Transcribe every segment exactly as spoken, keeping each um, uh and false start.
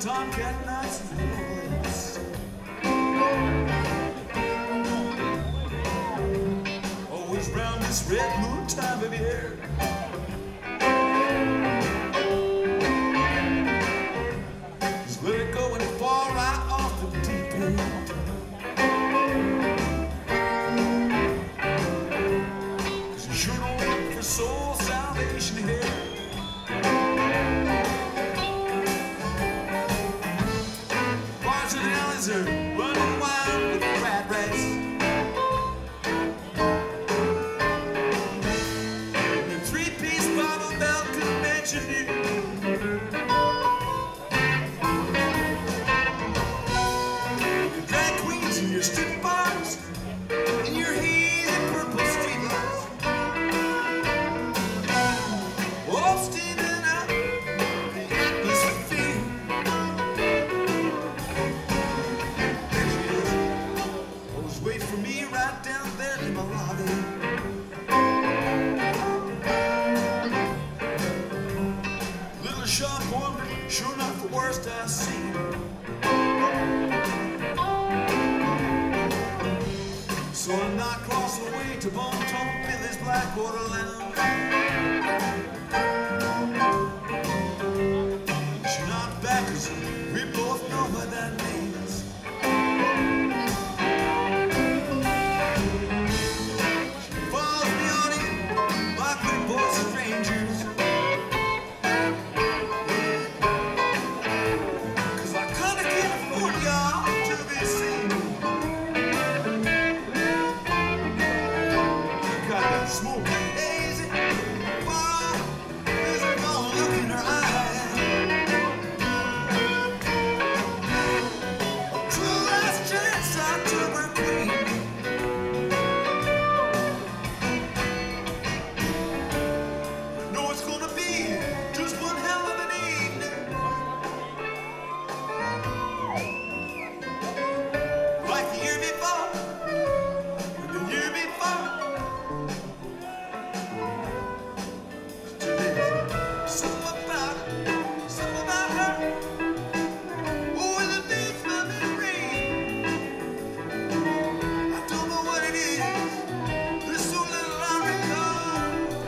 tomcat nights in the woods. Always round this red moon time of year. Just let it go and fall right off the deep end. Cause you sure don't look for soul salvation here. Bars and alleys are running wild with the rat race. And the three-piece Bible Belt convention here. Your drag queens and your strip bars and your hazy purple streetlights. All steaming up the atmosphere. There she is. Always wait for me right down there in my lobby. Little sharp one, sure not the worst I've seen. So I knock across the way to Bone Tone Billy's Blackwater Lounge. She knocked back 'cause we both know what that means. She follows me on in like we're both strangers. 'Cause I kinda can't afford y'all to be seen. Got that smoky, hazy, far, there's a gonna look in her eye. A true last chance I took her queen. Know it's gonna be just one hell of an evening. Like the year before, and the year before. Something about it, something about her. Oh, it leaves my memory. I don't know what it is. There's so little I recall.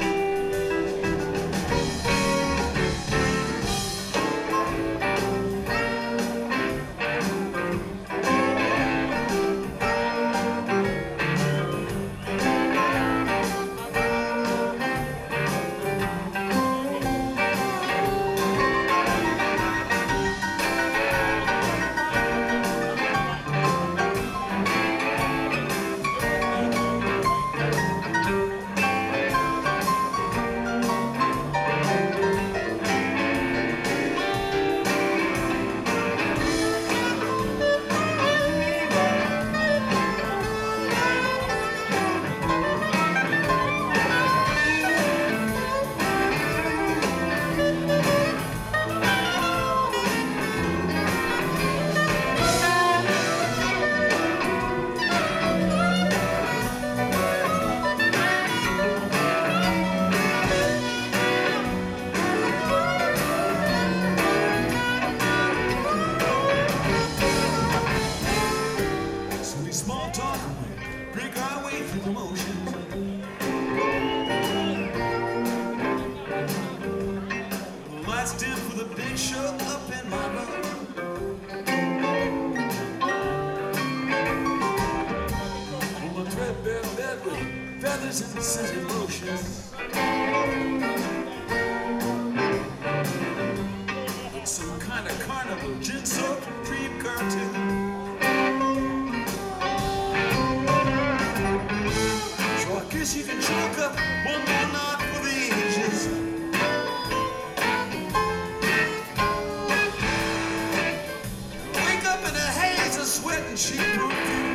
So we small talk and we break our way through the motions. The lights dim for the big show up in my room. On my threadbare bed with feathers and scented lotions. It's some kind of carnival gin-soaked dream cartoon. So I guess you can chalk up one more night for the ages. Wake up in a haze of sweat and sheep perfume.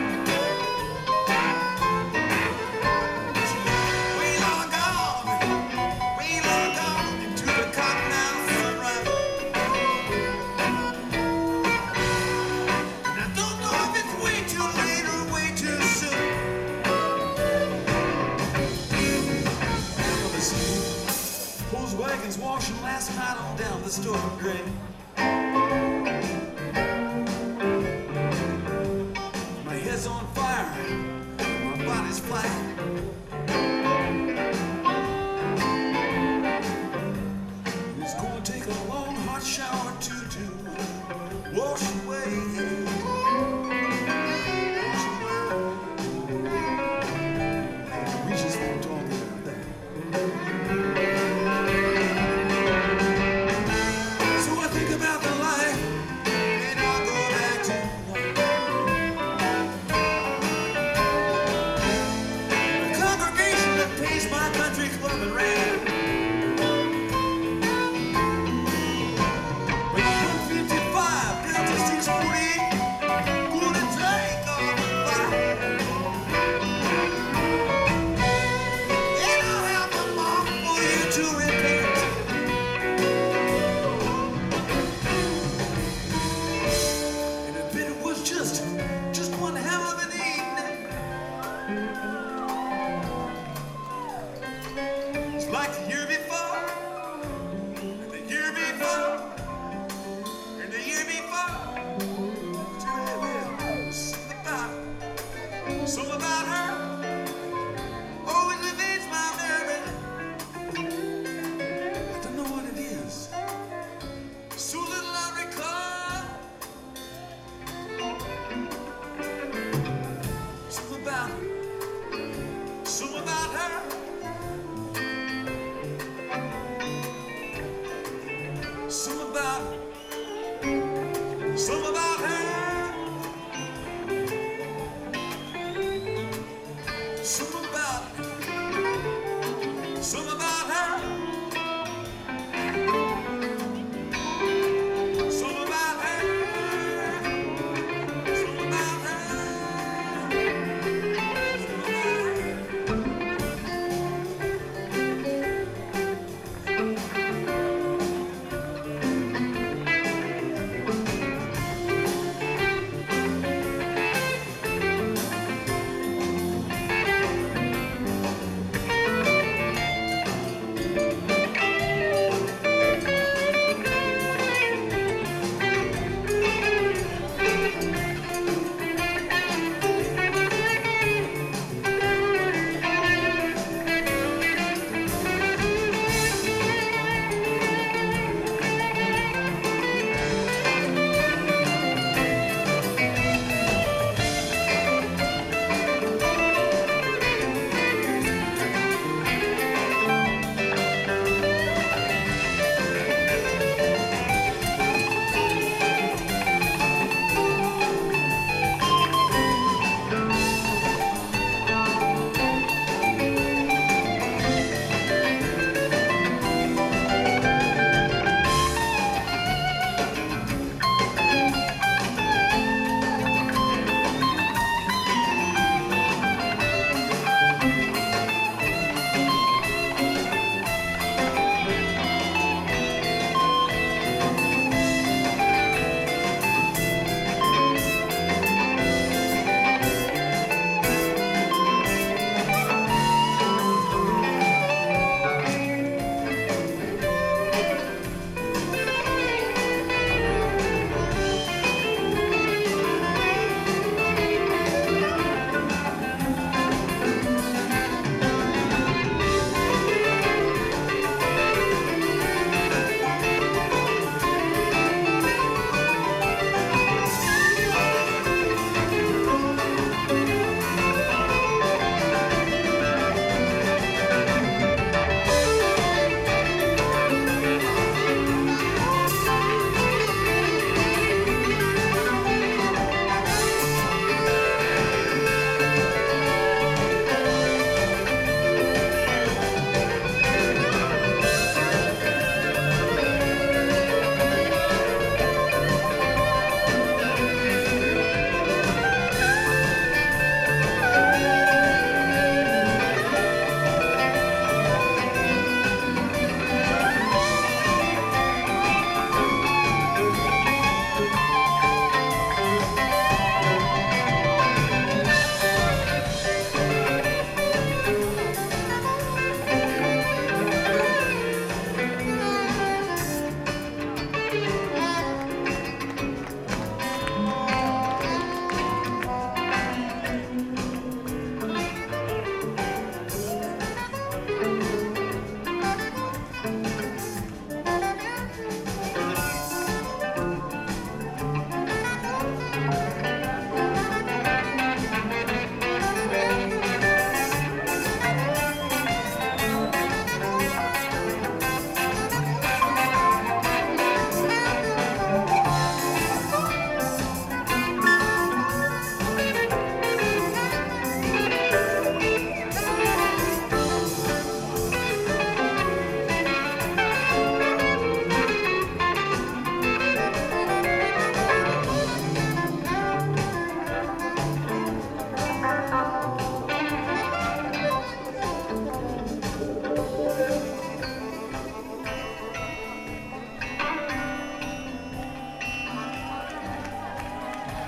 We long gone, we long gone into the cottonmouth sunrise. And I don't know if it's way too late or way too soon. Those wagons washing last night on down the Storm Drain.